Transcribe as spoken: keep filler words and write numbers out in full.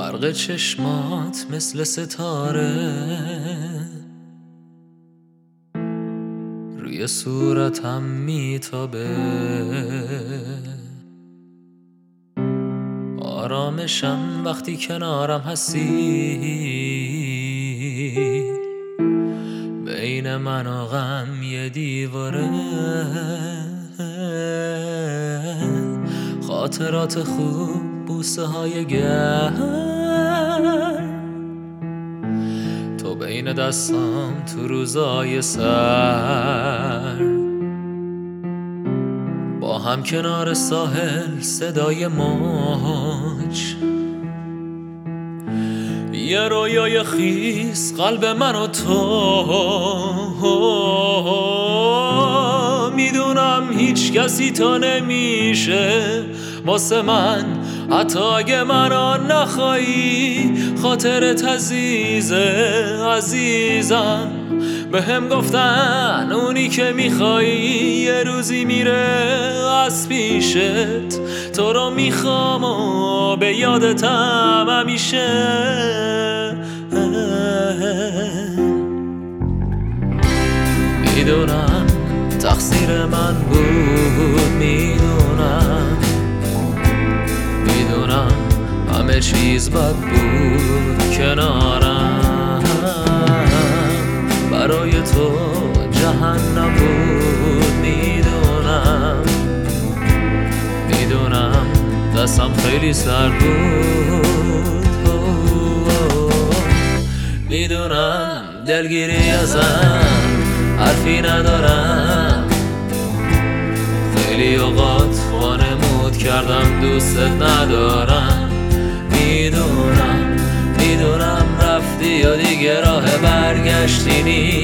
برق چشمات مثل ستاره روی صورتم میتابه، آرامشم وقتی کنارم هستی، بین من و غم یه دیواره. خاطرات خوب، بوسه های گرم، تو بین دستام تو روزای سر، با هم کنار ساحل صدای موج، یه رویای خیس قلب من و تو. میدونم هیچ کسی تا نمیشه واسه من، حتی اگه منو نخوایی. خاطرت عزیزه عزیزم، به هم گفتن اونی که میخوایی یه روزی میره از پیشت. تو رو میخوام و به یادتم همیشه. میدونم تقصیر من بود، میدونم میدونم همه چیز بد بود کنارم. برای تو جهنم بود، میدونم میدونم دستم خیلی سرد بود. میدونم دلگیری ازم حرفی ندارم، خیلی اوقات وانمود کردم دوستت ندارم. میدونم میدونم رفتی و دیگه راه برگشتی نیست،